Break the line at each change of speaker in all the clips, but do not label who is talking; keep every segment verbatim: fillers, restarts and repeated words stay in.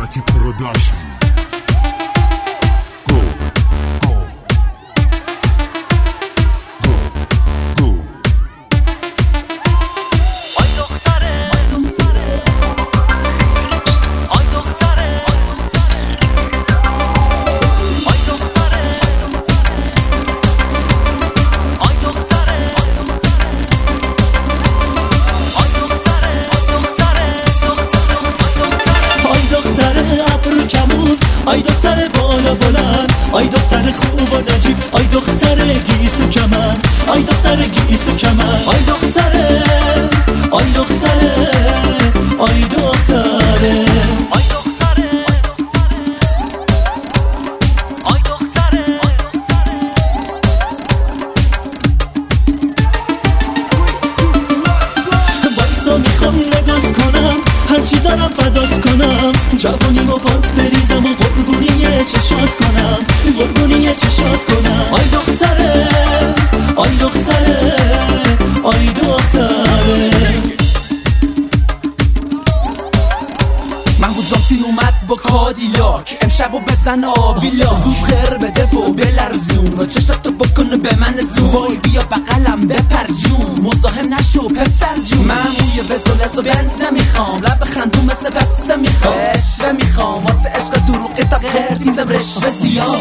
Party Production. Go, go, go, go.
آی دختره آی دختره آی دختره آی دختره آی دختره آی دختره ابرو کمون آی دختره بالا بلند آی دختره خوب و نجیب آی دختره گیس و کمن آی دختره گیس و کمن آی دختره آی دختره آی دختره آی دختره آی دختره بایسا میخوام نگات کنم هرچی دارم فدات کنم جوانیمو پات بریزم و قربونی چشات کنم قربونی چشات کنم آی دختره آی دختره آی دختره
محمود زامتین اومد با کادیلاک امشب و بزن آبیلا زود خیر بده و بلرزون و چشاتو بکنه به من زون وای بیا بقلم بپر جون مزاحم نشو پسر جون من موی بزولت و بنز نمیخوام لب خندون مثل بسته میخوام عشوه میخوام واسه عشق دروغی تا غیر دیدم رشوه زیاد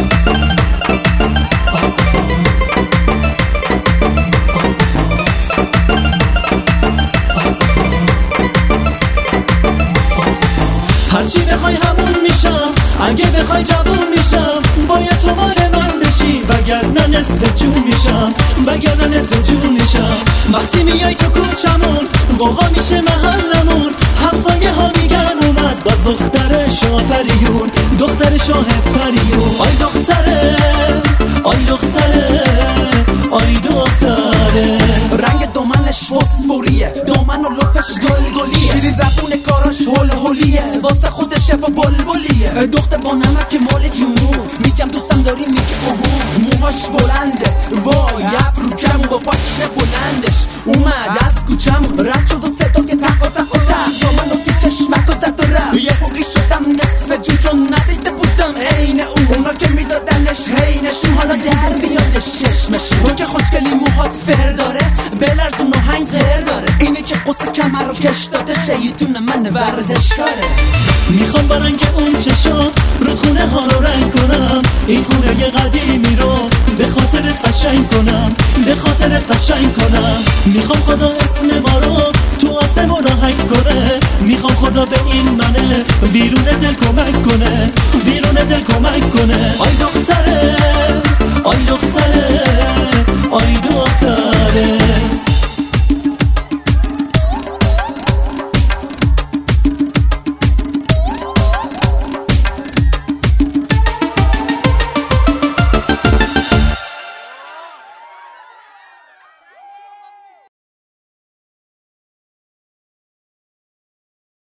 هرچی بخوای همون میشم اگه بخوای جوون میشم باید تو مال من بشی وگرنه نصف جون میشم وگرنه نصف جون میشم وقتی میای تو کوچمون قوقا میشه محلمون همسایه ها میگن اومد باز دختر شاه پریون دختر شاه پریون آی دختره آی دختره آی دختره
رنگ دامنش فسفوریه دامن و لپش گلگلیه شیری زبون کاراش هول هولیه واسه خودش با بلبلیه دختر با نمک مال جنوب میگم دوستم داری میگه اوه موهاش بلنده وای ابرو کم با پاش بلندش اومد از کوچم رد شد و صدا که تق و تق و تق دامن و تی چشمک و زد و رفت یه حقی شدم نصف جون چون ندیده بودم عین اون اونا که میدادنش هینشون حالا در بیادش چشمشون اون که خوشگلی موهات فر داره بلرزون و هنگ غیر داره اینه که قصه کمر رو کش داده شیطون من ورزشکاره
میخوام با رنگ اون چشم رودخونه ها رو رنگ کنم این خونه ی قدیمی رو به خاطرت قشنگ کنم به خاطرت قشنگ کنم میخوام خدا اسم ما رو تو آسمون آهنگ کنه میخوام خدا به این منه بیرون دل کمک کنه بیرون دل کمک کنه